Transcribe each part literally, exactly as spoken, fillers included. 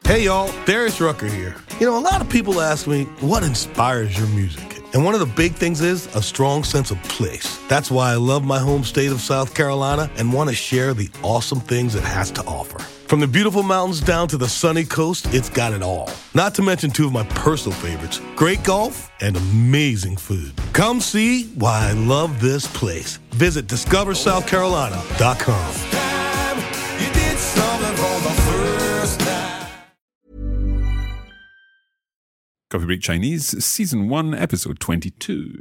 Hey y'all, Darius Rucker here. You know, a lot of people ask me, what inspires your music? And one of the big things is a strong sense of place. That's why I love my home state of South Carolina and want to share the awesome things it has to offer. From the beautiful mountains down to the sunny coast, it's got it all. Not to mention two of my personal favorites, great golf and amazing food. Come see why I love this place. Visit discover south carolina dot com. Coffee Break Chinese, Season one, Episode twenty-two.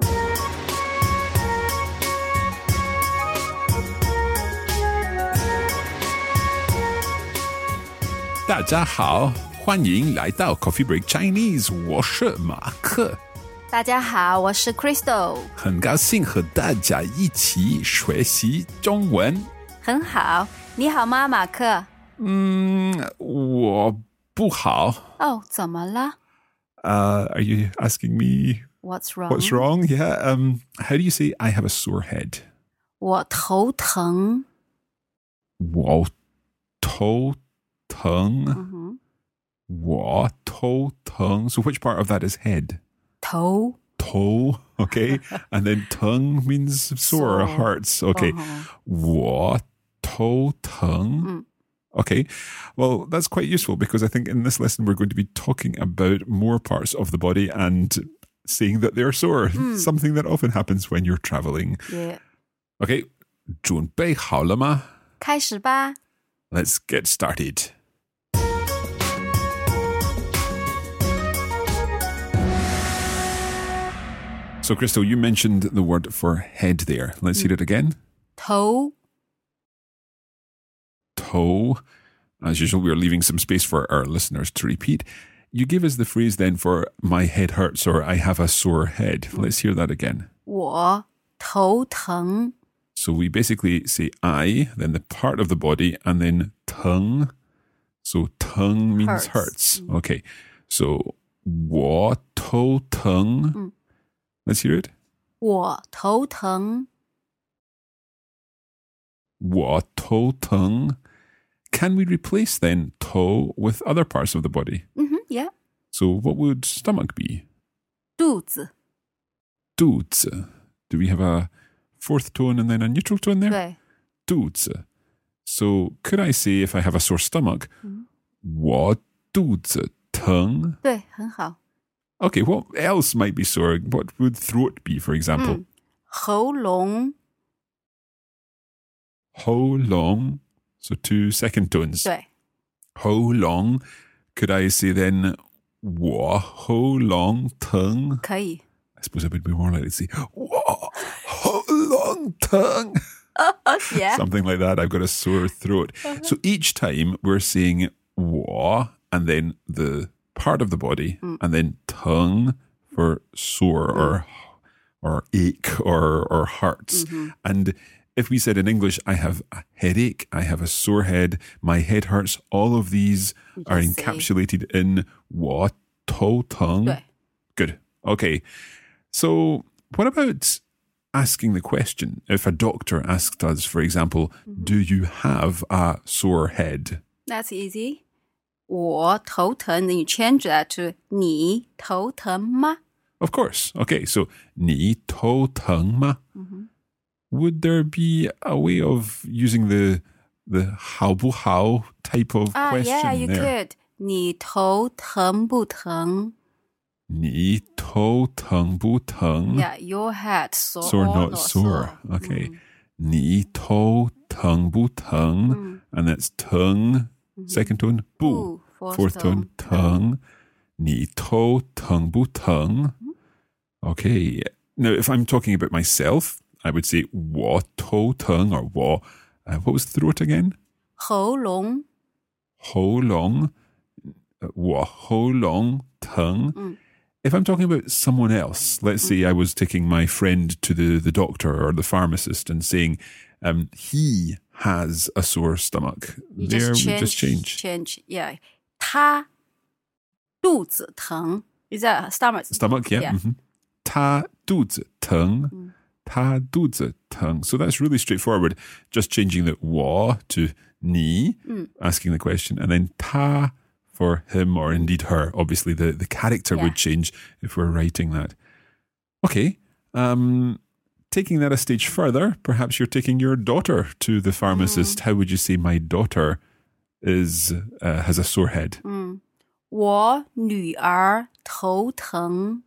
大家好，欢迎来到 Coffee Break Chinese， 我是马克。 大家好，我是 Crystal。 很高兴和大家一起学习中文。 很好，你好吗，马克？ 嗯，我不好。 哦，怎么了？ Uh, are you asking me What's wrong? what's wrong? Yeah. Um, how do you say I have a sore head? 我头疼。 我头疼。 Mm-hmm. 我头疼. So which part of that is head? 头. 头, okay. And then tongue means sore or hurts. Okay. Uh-huh. 我头疼. Mm. Okay, well, that's quite useful because I think in this lesson we're going to be talking about more parts of the body and saying that they're sore, mm. something that often happens when you're traveling. Yeah. Okay, 准备好了吗？ 开始吧。 Let's get started. So, Crystal, you mentioned the word for head there. Let's mm. hear it again. 头. Toe. As usual, we're leaving some space for our listeners to repeat. You give us the phrase then for my head hurts or I have a sore head. Let's hear that again. 我头疼. So we basically say I, then the part of the body, and then tongue. So tongue means hurts. hurts. Mm. Okay. So 我头疼. Mm. Let's hear it. 我头疼. 我头疼. Can we replace then toe with other parts of the body? Mm-hmm, yeah. So what would stomach be? 肚子. 肚子. Do we have a fourth tone and then a neutral tone there? 对. 肚子. So could I say if I have a sore stomach, mm. 我肚子疼? 对，很好. Okay, what else might be sore? What would throat be, for example? Mm. 喉咙. 喉咙. So two second tones. 对. 喉咙. Could I say then 我喉咙疼? 可以. I suppose I would be more likely to say 我喉咙疼. Yeah. Something like that. I've got a sore throat. So each time we're saying 我 and then the part of the body mm. and then tongue for sore mm. or or ache or or hurts. Mm-hmm. And if we said in English, I have a headache, I have a sore head, my head hurts, all of these Just are say. encapsulated in 我头疼. 对. Good. Okay. So what about asking the question? If a doctor asked us, for example, mm-hmm. do you have a sore head? That's easy. 我头疼, then you change that to 你头疼吗? Of course. Okay, so 你头疼吗? Mm-hmm. Would there be a way of using the the 好不好 type of ah, question yeah, you there? could. 你头疼不疼? 你头疼不疼? Yeah, your head sore, sore or not, not sore. sore. Okay. Mm. 你头疼不疼? Mm. And that's tongue. Mm-hmm. Second tone, 不. Fourth, Fourth tone, tongue. 你头疼不疼? Mm-hmm. Okay. Now, if I'm talking about myself, I would say 我头疼 or 我, uh, what was throat again? 喉咙. 喉咙. 我喉咙疼. Mm. If I'm talking about someone else, let's say I was taking my friend to the, the doctor or the pharmacist and saying um, he has a sore stomach. You there just we change, just change. Change, yeah. 他肚子疼. Is that stomach? Stomach, yeah. yeah. Mm-hmm. 他肚子疼. Mm. 他肚子疼. So that's really straightforward. Just changing the 我 to 你, mm. asking the question, and then 他 for him or indeed her. Obviously, the, the character Yeah. would change if we're writing that. Okay. Um, taking that a stage further, perhaps you're taking your daughter to the pharmacist. How would you say my daughter is uh, has a sore head? 我女儿头疼。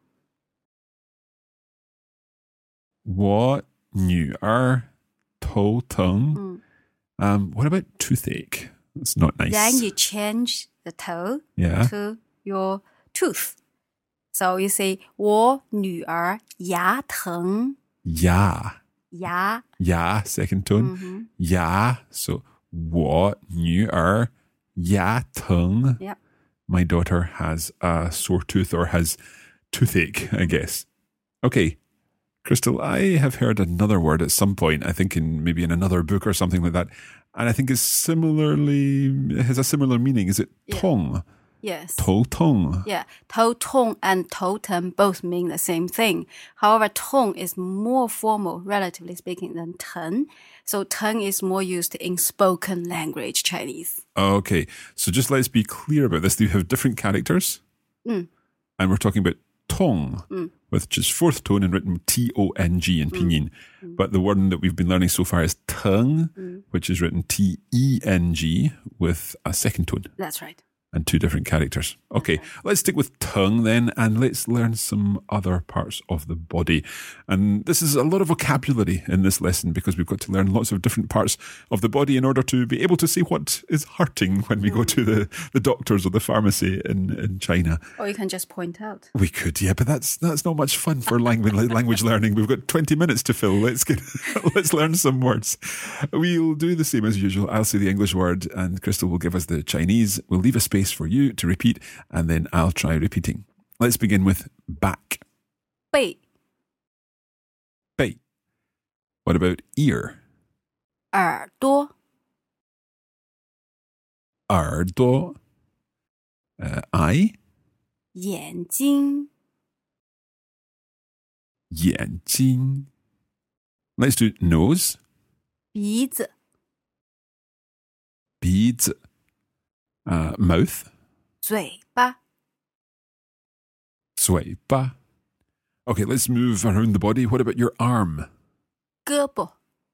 我女儿头疼. Um, what about toothache? That's not nice. Then you change the 头 Yeah. to your tooth. So you say 我女儿牙疼。 牙. 牙牙, second tone. 牙. So 我女儿牙疼. Yep. My daughter has a sore tooth or has toothache, I guess. Okay. Crystal, I have heard another word at some point, I think in maybe in another book or something like that. And I think is similarly, it has a similar meaning. Is it Yeah. tong? Yes. 头痛. Yeah, 头痛 and 头疼 both mean the same thing. However, 痛 is more formal, relatively speaking, than 疼. So 疼 is more used in spoken language Chinese. Okay. So just let's be clear about this. You have different characters. And we're talking about tong, which is fourth tone and written T O N G in pinyin. But the word that we've been learning so far is teng, which is written T E N G with a second tone. That's right. And two different characters. Okay, let's stick with tongue then, and let's learn some other parts of the body. And this is a lot of vocabulary in this lesson because we've got to learn lots of different parts of the body in order to be able to see what is hurting when we go to the, the doctors or the pharmacy in, in China. Or you can just point out. We could, yeah, but that's that's not much fun for language language learning. We've got twenty minutes to fill. Let's get let's learn some words. We'll do the same as usual. I'll say the English word, and Crystal will give us the Chinese. We'll leave a space for you to repeat, and then I'll try repeating. Let's begin with back. 背 Bei. What about ear? 耳朵耳朵. Uh, eye. 眼睛眼睛. Let's do nose. 鼻子鼻子. Uh, mouth. 嘴巴嘴巴. Okay, let's move around the body. What about your arm? 胳膊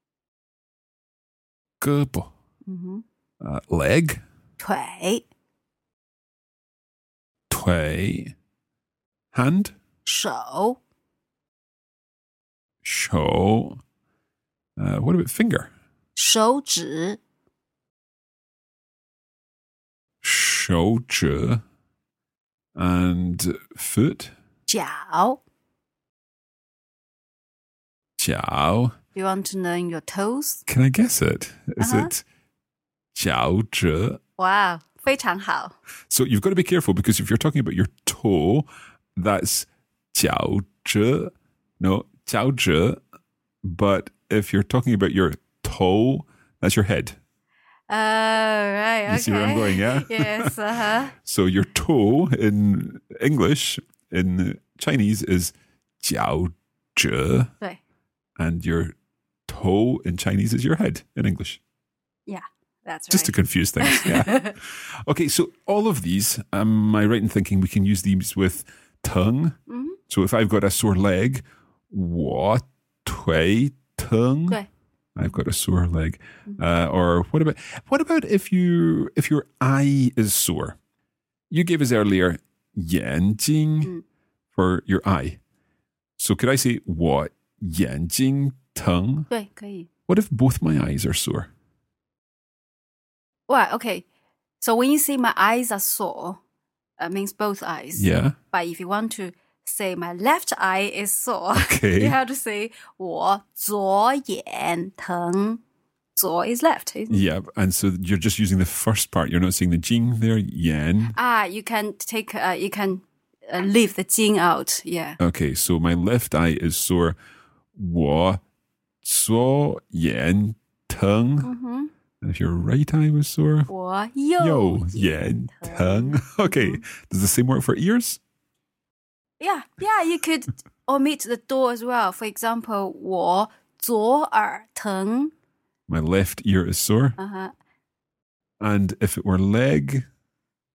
胳膊. Uh, leg. 腿腿. Hand. 手手. Uh, what about finger? 手指手指. And foot. 脚脚. Do you want to name your toes? Can I guess it? Is Uh-huh. it 脚趾? Wow, 非常好 So you've got to be careful because if you're talking about your toe, that's 脚趾. No, 脚趾. But if you're talking about your toe, that's your head. Oh, right, okay. You see where I'm going, yeah? Yes, uh-huh. So your toe in English, in Chinese, is 脚趾, 对 and your toe in Chinese is your head in English. Yeah, that's Just to right. confuse things. Yeah. Okay, so all of these, um, am I right in thinking we can use these with tongue? Mhm. So if I've got a sore leg, 我腿疼. 对 I've got a sore leg. Uh, or what about what about if you if your eye is sore? You gave us earlier 眼睛 for your eye. So could I say 我眼睛疼? 对可以 What if both my eyes are sore? Well, okay. So when you say my eyes are sore, it means both eyes. Yeah. But if you want to say my left eye is sore, Okay. you have to say 我左眼疼. 左 is left, isn't it? Yeah, and so you're just using the first part. You're not saying the jing there, yan. Ah, you can take, uh, you can uh, leave the 睛 out. Yeah. Okay, so my left eye is sore. 我左眼疼. Mm-hmm. And if your right eye was sore, 我右右眼眼疼. 疼. Okay, does the same work for ears? Yeah, yeah, you could omit the door as well. For example, 我左耳疼. My left ear is sore. Uh-huh. And if it were leg,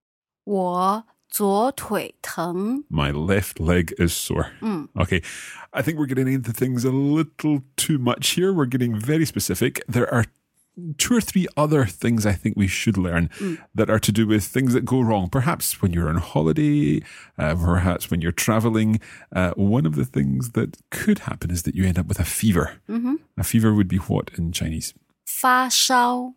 我左腿疼. My left leg is sore. Mm. Okay. I think we're getting into things a little too much here. We're getting very specific. There are two or three other things I think we should learn mm. that are to do with things that go wrong. Perhaps when you're on holiday, uh, perhaps when you're traveling. Uh, one of the things that could happen is that you end up with a fever. Mm-hmm. A fever would be what in Chinese? 发烧.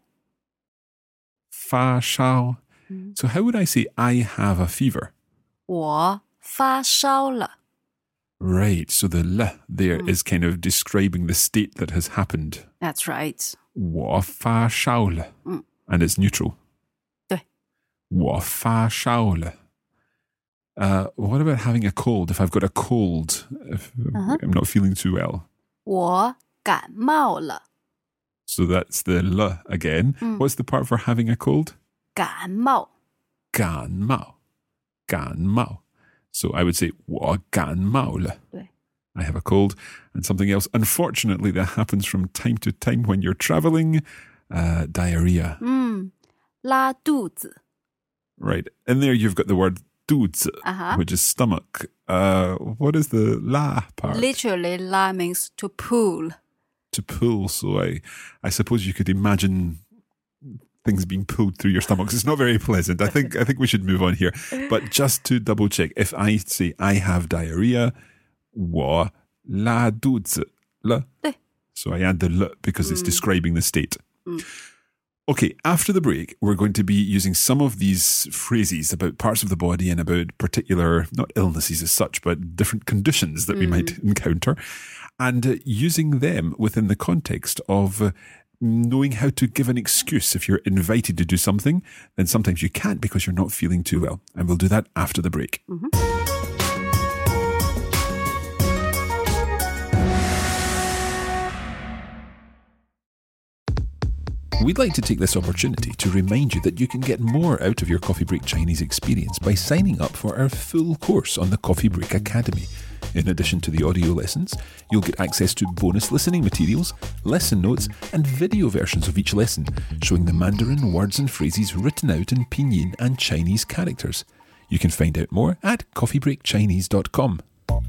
发烧. Mm. So how would I say I have a fever? 我发烧了. Right. So the l there mm. is kind of describing the state that has happened. That's right. 我发烧了. Mm. And it's neutral. 对. 我发烧了. Uh, what about having a cold? If I've got a cold, if uh-huh. I'm not feeling too well. 我感冒了. So that's the l again. Mm. What's the part for having a cold? 感冒. 感冒. 感冒. So I would say 我感冒了. 对. I have a cold. And something else, unfortunately, that happens from time to time when you're traveling, uh, diarrhea. 嗯，拉肚子. Right. In there you've got the word 肚子, uh-huh. which is stomach. Uh, what is the la part? Literally, la means to pull. To pull. So I, I suppose you could imagine things being pulled through your stomachs. It's not very pleasant. I think I think we should move on here. But just to double check, if I say I have diarrhea, 我拉肚子了. So I add the l because mm. it's describing the state. Mm. Okay, after the break, we're going to be using some of these phrases about parts of the body and about particular, not illnesses as such, but different conditions that mm. we might encounter, and uh, using them within the context of uh, knowing how to give an excuse. If you're invited to do something, then sometimes you can't because you're not feeling too well. And we'll do that after the break. Mm-hmm. We'd like to take this opportunity to remind you that you can get more out of your Coffee Break Chinese experience by signing up for our full course on the Coffee Break Academy. In addition to the audio lessons, you'll get access to bonus listening materials, lesson notes, and video versions of each lesson, showing the Mandarin words and phrases written out in Pinyin and Chinese characters. You can find out more at coffee break chinese dot com.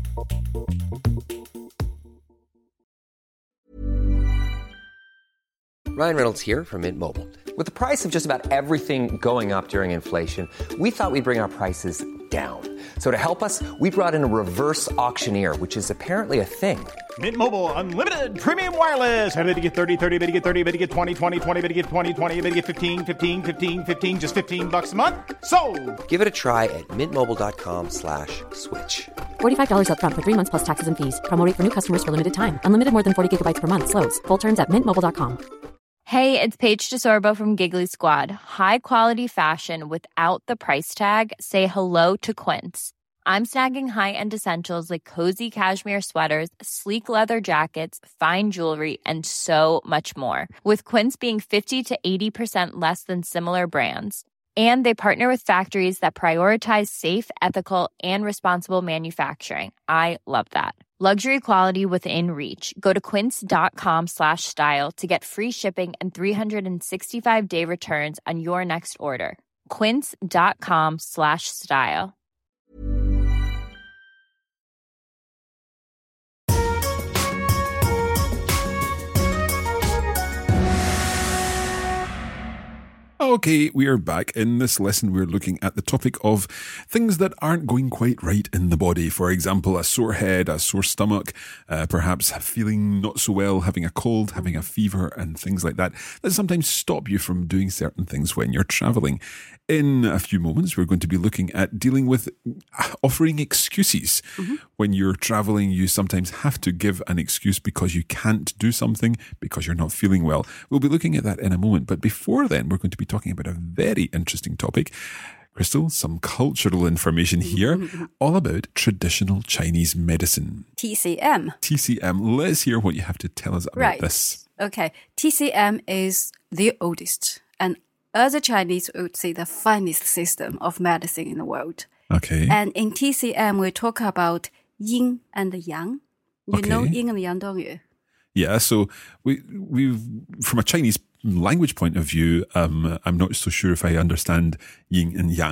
Ryan Reynolds here from Mint Mobile. With the price of just about everything going up during inflation, we thought we'd bring our prices down. So to help us, we brought in a reverse auctioneer, which is apparently a thing. Mint Mobile Unlimited Premium Wireless. How to get thirty, thirty, how to get thirty, how to get twenty, twenty, twenty, how to get twenty, twenty, how to get fifteen, fifteen, fifteen, fifteen, just fifteen bucks a month? Sold! Give it a try at mintmobile.com slash switch. forty-five dollars up front for three months plus taxes and fees. Promo rate for new customers for limited time. Unlimited more than forty gigabytes per month. Slows full terms at mint mobile dot com. Hey, it's Paige DeSorbo from Giggly Squad. High quality fashion without the price tag. Say hello to Quince. I'm snagging high-end essentials like cozy cashmere sweaters, sleek leather jackets, fine jewelry, and so much more. With Quince being fifty to eighty percent less than similar brands. And they partner with factories that prioritize safe, ethical, and responsible manufacturing. I love that. Luxury quality within reach. Go to quince.com slash style to get free shipping and three sixty-five day returns on your next order. Quince.com slash style. Okay, we are back. In this lesson, we're looking at the topic of things that aren't going quite right in the body. For example, a sore head, a sore stomach, uh, perhaps feeling not so well, having a cold, having a fever, and things like that, that sometimes stop you from doing certain things when you're traveling. In a few moments, we're going to be looking at dealing with offering excuses. Mm-hmm. When you're traveling, you sometimes have to give an excuse because you can't do something, because you're not feeling well. We'll be looking at that in a moment. But before then, we're going to be talking about a very interesting topic. Crystal, some cultural information here, mm-hmm. all about traditional Chinese medicine. T C M. T C M. Let's hear what you have to tell us about right. this. Okay. T C M is the oldest and as a Chinese, we would say the finest system of medicine in the world. Okay. And in T C M, we talk about yin and yang. You okay. know yin and yang, don't you? Yeah, so we we from a Chinese language point of view, um, I'm not so sure if I understand yin and yang.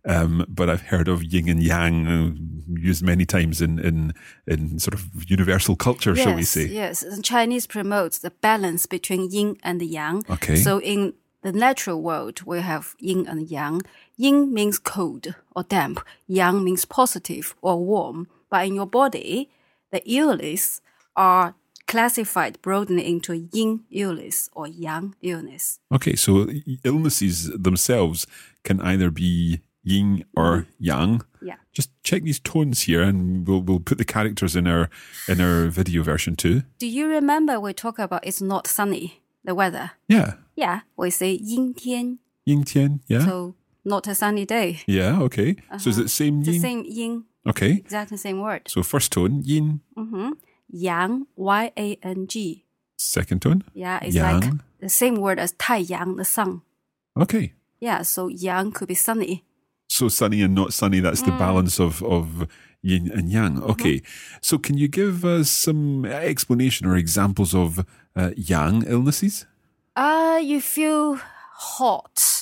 um, but I've heard of yin and yang uh, used many times in, in, in sort of universal culture, yes, shall we say. Yes, the Chinese promotes the balance between yin and yang. Okay. So in the natural world, we have yin and yang. Yin means cold or damp. Yang means positive or warm. But in your body, the illness are classified broadly into yin illness or yang illness. Okay, so illnesses themselves can either be yin or yang. Yeah. Just check these tones here, and we'll we'll put the characters in our in our video version too. Do you remember we talked about it's not sunny, the weather? Yeah. Yeah, we say 阴天. Yin tian, yeah. So not a sunny day. Yeah, okay. Uh-huh. So is it the same The yin? same yin. Okay. Exactly the same word. So first tone, yin. Mm-hmm. Yang, Y A N G. Second tone? Yeah, it's yang. like the same word as 太阳, the sun. Okay. Yeah, so yang could be sunny. So sunny and not sunny, that's the balance of, of yin and yang. Okay. Mm-hmm. So can you give us some explanation or examples of uh, yang illnesses? Uh, you feel hot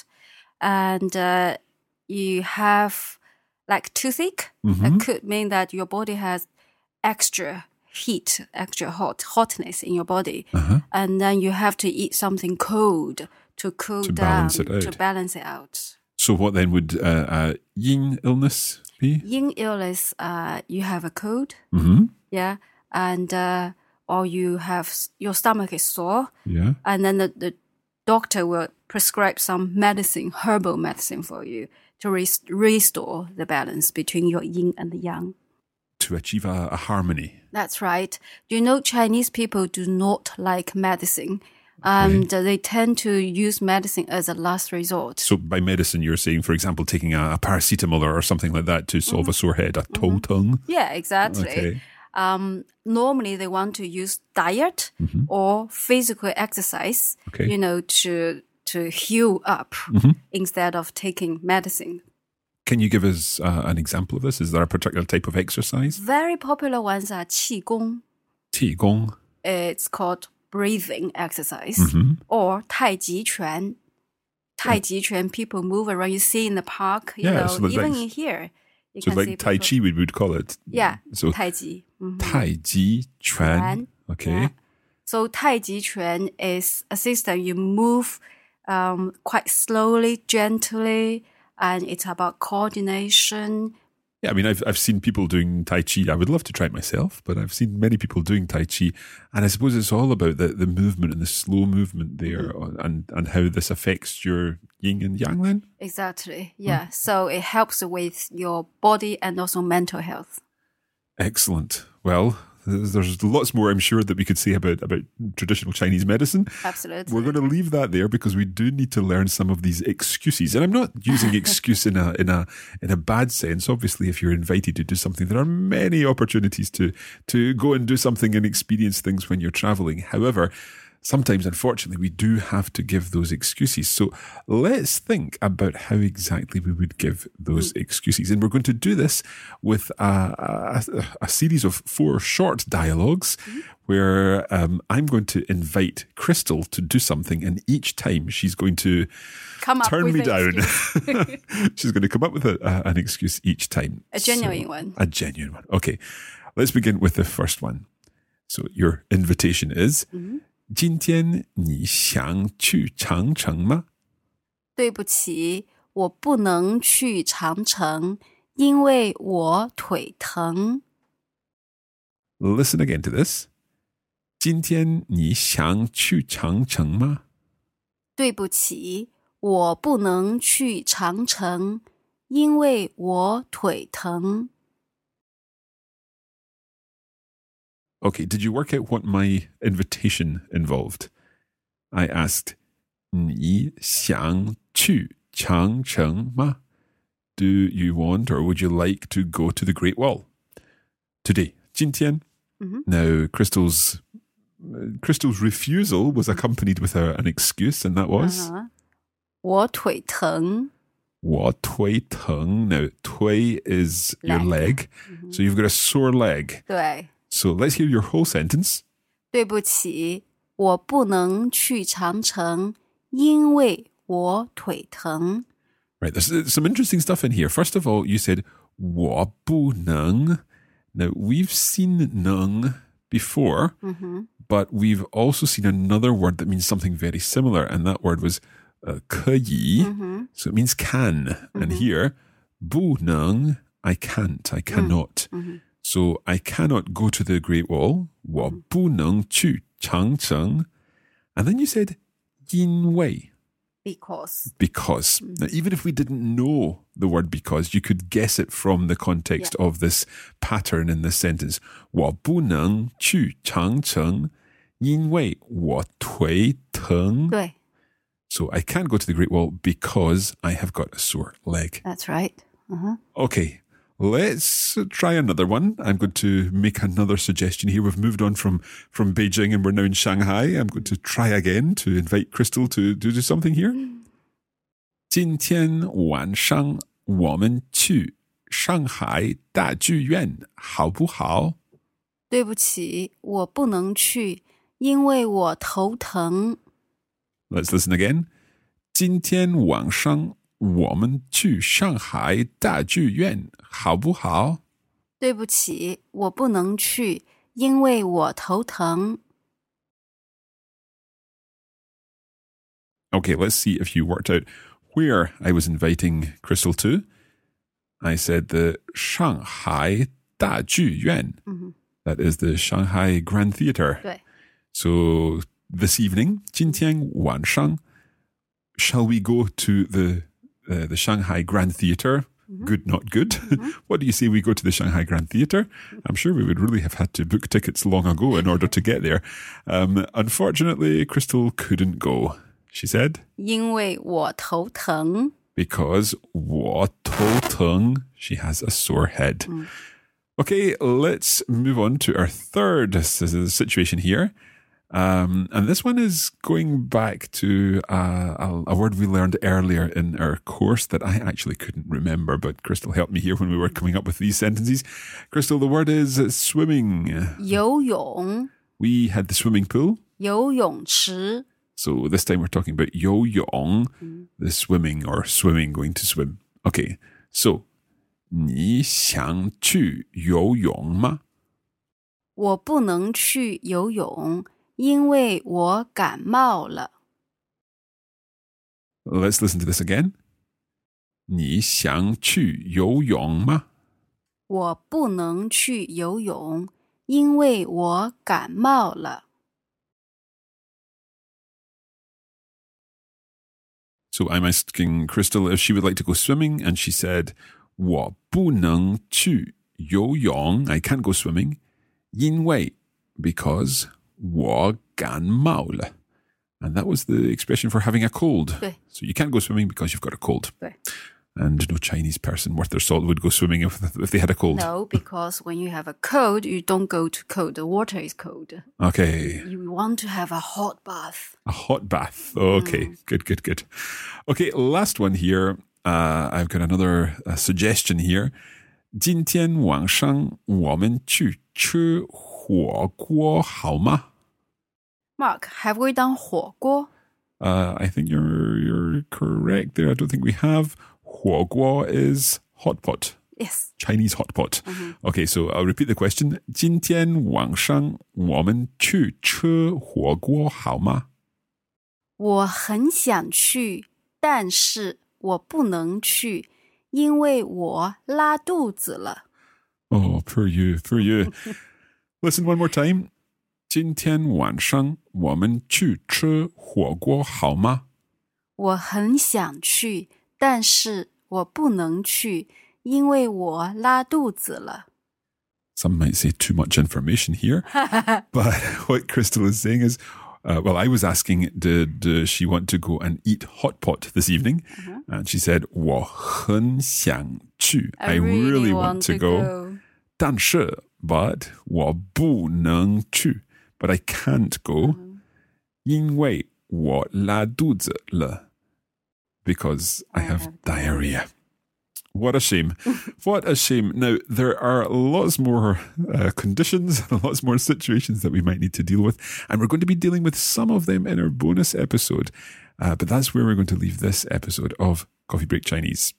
and uh, you have like toothache. Mm-hmm. It could mean that your body has extra heat, extra hot, hotness in your body. Uh-huh. And then you have to eat something cold to cool To down, balance it out. to balance it out. So what then would uh, uh, yin illness be? Yin illness, uh, you have a cold, Mm-hmm. yeah, and uh, or you have your stomach is sore, Yeah. and then the, the doctor will prescribe some medicine, herbal medicine for you to res- restore the balance between your yin and the yang. To achieve a, a harmony. That's right. You know, Chinese people do not like medicine. And okay. They tend to use medicine as a last resort. So by medicine, you're saying, for example, taking a, a paracetamol or something like that to solve mm-hmm. a sore head, a toe tongue? Yeah, exactly. Okay. Um, normally, they want to use diet mm-hmm. or physical exercise, okay. you know, to to heal up mm-hmm. instead of taking medicine. Can you give us uh, an example of this? Is there a particular type of exercise? Very popular ones are qigong. Qigong. It's called breathing exercise, mm-hmm. or Tai Chi Chuan. Tai Chi Chuan, people move around. You see in the park, you yeah, know, so even like, in here. You so can like see Tai people. Chi, we would call it. Yeah, so Tai Chi. Mm-hmm. Tai Chi Chuan. Chuan. Okay. Yeah. So Tai Chi Chuan is a system you move um, quite slowly, gently, and it's about coordination. Yeah, I mean, I've I've seen people doing Tai Chi. I would love to try it myself, but I've seen many people doing Tai Chi. And I suppose it's all about the, the movement and the slow movement there mm-hmm. and, and how this affects your yin and yang then? Exactly, yeah. Mm. So it helps with your body and also mental health. Excellent. Well, there's lots more, I'm sure, that we could say about, about traditional Chinese medicine. Absolutely. We're going to leave that there because we do need to learn some of these excuses. And I'm not using excuse in a in a in a bad sense. Obviously, if you're invited to do something, there are many opportunities to to go and do something and experience things when you're traveling. However, sometimes, unfortunately, we do have to give those excuses. So let's think about how exactly we would give those excuses. And we're going to do this with a, a, a series of four short dialogues mm-hmm. where um, I'm going to invite Crystal to do something. And each time she's going to come up turn with me an down. excuse. She's going to come up with a, a, an excuse each time. A genuine so, one. A genuine one. Okay. Let's begin with the first one. So your invitation is... Mm-hmm. 今天你想去长城吗？ 对不起，我不能去长城，因为我腿疼。 Listen again to this. 今天你想去长城吗？ 对不起，我不能去长城，因为我腿疼。 Okay, did you work out what my invitation involved? I asked, 你想去长城吗? Do you want or would you like to go to the Great Wall? Today, 今天. Mm-hmm. Now, Crystal's Crystal's refusal was accompanied with a, an excuse, and that was? Uh-huh. 我腿疼. 我腿疼. Now, 腿 is leg. your leg, mm-hmm. so you've got a sore leg. 对. So let's hear your whole sentence. 对不起，我不能去长城，因为我腿疼。 Right, there's uh, some interesting stuff in here. First of all, you said 我不能. Now, we've seen 能 before, Mm-hmm. but we've also seen another word that means something very similar, and that word was uh, 可以. Mm-hmm. So it means can. Mm-hmm. And here, 不能, I can't, I cannot. Mm-hmm. So I cannot go to the Great Wall. 我不能去长城. And then you said 因为. Because. Because. Mm-hmm. Now, even if we didn't know the word because, you could guess it from the context yeah. of this pattern in this sentence. 我不能去长城因为我腿疼. 对. So I can't go to the Great Wall because I have got a sore leg. That's right. Uh-huh. Okay, let's try another one. I'm going to make another suggestion here. We've moved on from, from Beijing and we're now in Shanghai. I'm going to try again to invite Crystal to, to do something here. 今天晚上我们去上海大剧院好不好？ 对不起，我不能去，因为我头疼。 Let's listen again. 今天晚上我们去上海大剧院好不好？ 对不起，我不能去，因为我头疼。 Okay, let's see if you worked out where I was inviting Crystal to. I said the Shanghai 大剧院. Mm-hmm. That is the Shanghai Grand Theatre. 对. So this evening, 今天晚上, shall we go to the uh, the Shanghai Grand Theatre? Mm-hmm. Good, not good. Mm-hmm. What do you say we go to the Shanghai Grand Theatre? I'm sure we would really have had to book tickets long ago in order to get there. Um, unfortunately, Crystal couldn't go. She said, 因为我头疼. Because 我头疼. She has a sore head. Mm. Okay, let's move on to our third situation here. Um, and this one is going back to uh, a, a word we learned earlier in our course that I actually couldn't remember, but Crystal helped me here when we were coming up with these sentences. Crystal, the word is swimming. 游泳. We had the swimming pool. 游泳池. So this time we're talking about 游泳, mm. the swimming or swimming, going to swim. Okay, so 你想去游泳吗？ 我不能去游泳，因为我感冒了。 Let's listen to this again. 你想去游泳吗？ 我不能去游泳，因为我感冒了。 So I'm asking Crystal if she would like to go swimming, and she said, 我不能去游泳. I can't go swimming. 因为 because 我感冒了. And that was the expression for having a cold. 对. So you can't go swimming because you've got a cold. 对. And no Chinese person worth their salt would go swimming if, if they had a cold. No, because when you have a cold, you don't go to cold. The water is cold. Okay. You want to have a hot bath. A hot bath. Okay, mm. good, good, good. Okay, last one here. Uh, I've got another uh, suggestion here. 今天晚上我们去吃火锅好吗? Mark, have we done 火锅? Uh, I think you're you're correct there. I don't think we have. 火锅 is hot pot. Yes. Chinese hot pot. Mm-hmm. Okay, so I'll repeat the question. 今天晚上我们去吃火锅好吗? 我很想去，但是我不能去，因为我拉肚子了。 Oh, poor you, poor you. Listen one more time. 今天晚上我们去吃火锅好吗? 我很想去，但是我不能去，因为我拉肚子了。 Some might say too much information here. But what Crystal is saying is, uh, well, I was asking, did uh, she want to go and eat hot pot this evening? Uh-huh. And she said, 我很想去. I, I really, really want, want to go. go. 但是 but 我不能去. But I can't go. Uh-huh. 因为我拉肚子了. Because I, I have, have diarrhea. What a shame. What a shame. Now, there are lots more uh, conditions and lots more situations that we might need to deal with, and we're going to be dealing with some of them in our bonus episode. Uh, but that's where we're going to leave this episode of Coffee Break Chinese.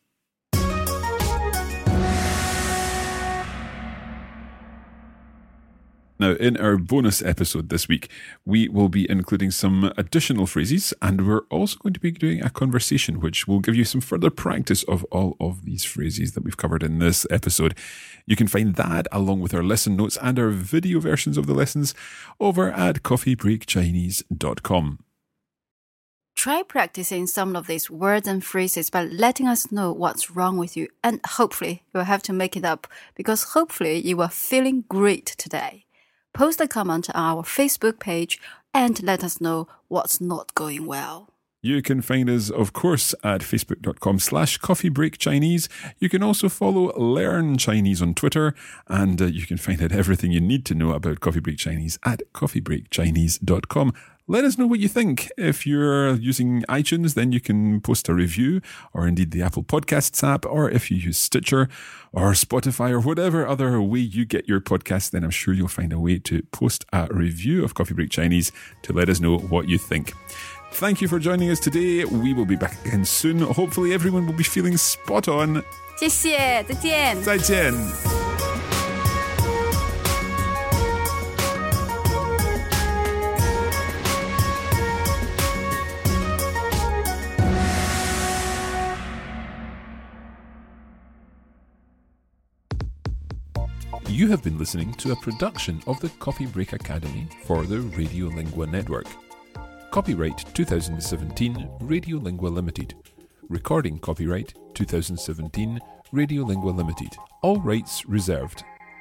Now, in our bonus episode this week, we will be including some additional phrases, and we're also going to be doing a conversation which will give you some further practice of all of these phrases that we've covered in this episode. You can find that along with our lesson notes and our video versions of the lessons over at coffee break chinese dot com. Try practicing some of these words and phrases by letting us know what's wrong with you, and hopefully you'll have to make it up because hopefully you are feeling great today. Post a comment on our Facebook page and let us know what's not going well. You can find us, of course, at facebook.com slash Coffee Break Chinese. You can also follow Learn Chinese on Twitter, and uh, you can find out everything you need to know about Coffee Break Chinese at coffee break chinese dot com. Let us know what you think. If you're using iTunes, then you can post a review, or indeed the Apple Podcasts app, or if you use Stitcher or Spotify or whatever other way you get your podcasts, then I'm sure you'll find a way to post a review of Coffee Break Chinese to let us know what you think. Thank you for joining us today. We will be back again soon. Hopefully everyone will be feeling spot on. 谢谢，再见。 再见。You have been listening to a production of the Coffee Break Academy for the Radiolingua Network. Copyright twenty seventeen Radiolingua Limited. Recording copyright twenty seventeen Radiolingua Limited. All rights reserved.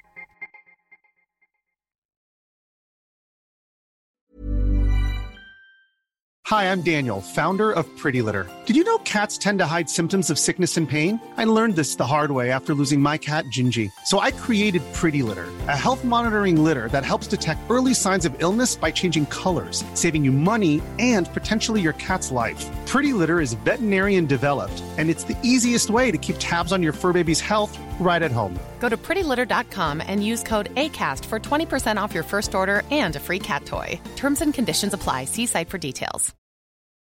Hi, I'm Daniel, founder of Pretty Litter. Did you know cats tend to hide symptoms of sickness and pain? I learned this the hard way after losing my cat, Gingy. So I created Pretty Litter, a health monitoring litter that helps detect early signs of illness by changing colors, saving you money and potentially your cat's life. Pretty Litter is veterinarian developed, and it's the easiest way to keep tabs on your fur baby's health right at home. Go to pretty litter dot com and use code ACAST for twenty percent off your first order and a free cat toy. Terms and conditions apply. See site for details.